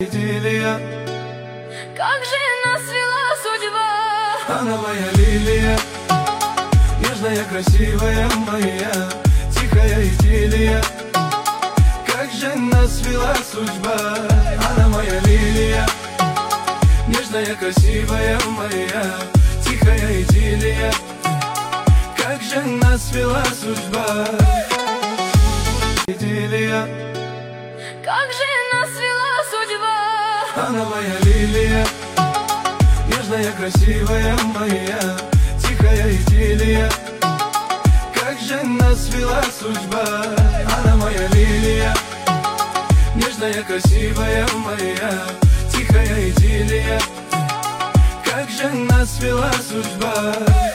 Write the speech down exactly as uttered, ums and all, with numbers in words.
Идиллия, как же нас свела судьба. она моя лилия, нежная, красивая моя, тихая идиллия. Как же нас свела судьба. Она моя лилия, нежная, красивая моя, тихая идиллия. Как же нас свела судьба. Идиллия, Как же нас свела судьба. она моя лилия, нежная, красивая моя, тихая идиллия. Как же нас свела судьба. Она моя лилия, нежная, красивая моя, тихая идиллия. Как же нас свела судьба.